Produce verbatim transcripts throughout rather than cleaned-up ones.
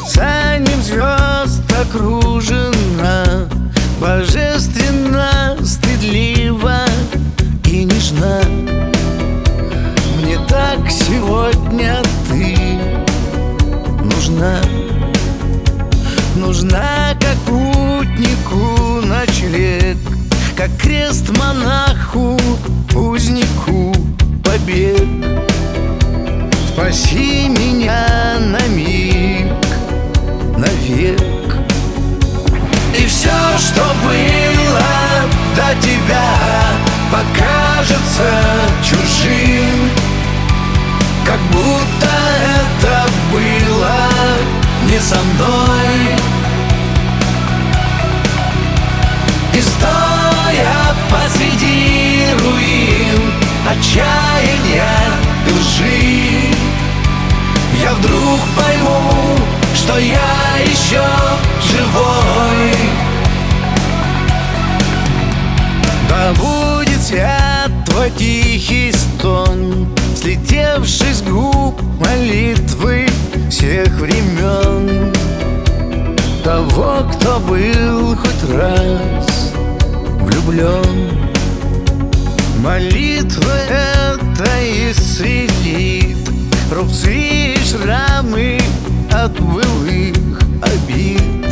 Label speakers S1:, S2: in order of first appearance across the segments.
S1: Мерцанием звезд окружена, божественно, стыдлива и нежна. Мне так сегодня ты нужна. Нужна, как путнику ночлег, как крест монаху, узнику побег. Спаси меня на миг, навек. И все, что было до тебя, покажется чужим, как будто это было не со мной. И стоя посреди руин отчаяния и лжи, я вдруг пойму, что я еще живой. Да будет свят твой тихий стон, слетевший с губ молитвы всех времен. Того, кто был хоть раз влюблен. Молитва эта исцелит рубцы и шрамы от былых обид.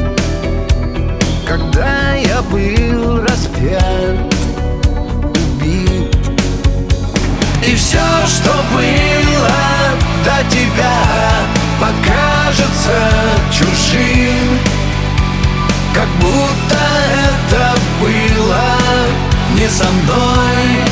S1: Когда я был распят, убит. И все, что было до тебя, покажется чужим, как будто это было не со мной.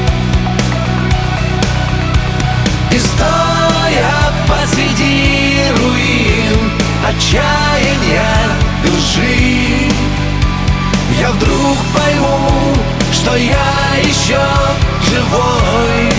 S1: И стоя посреди руин отчаяния и лжи, я вдруг пойму, что я еще живой.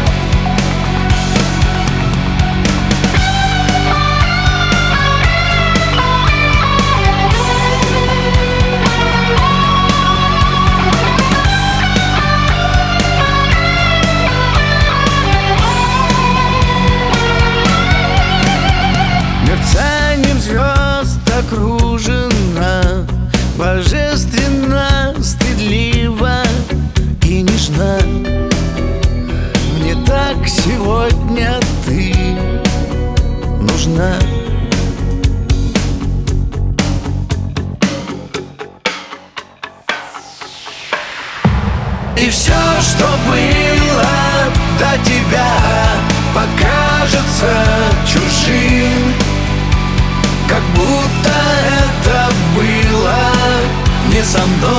S1: Мерцанием звезд окружена, божественно, стыдлива и нежна. Мне так сегодня ты нужна. И все, что было до тебя, покажется чужим, как будто это было не со мной.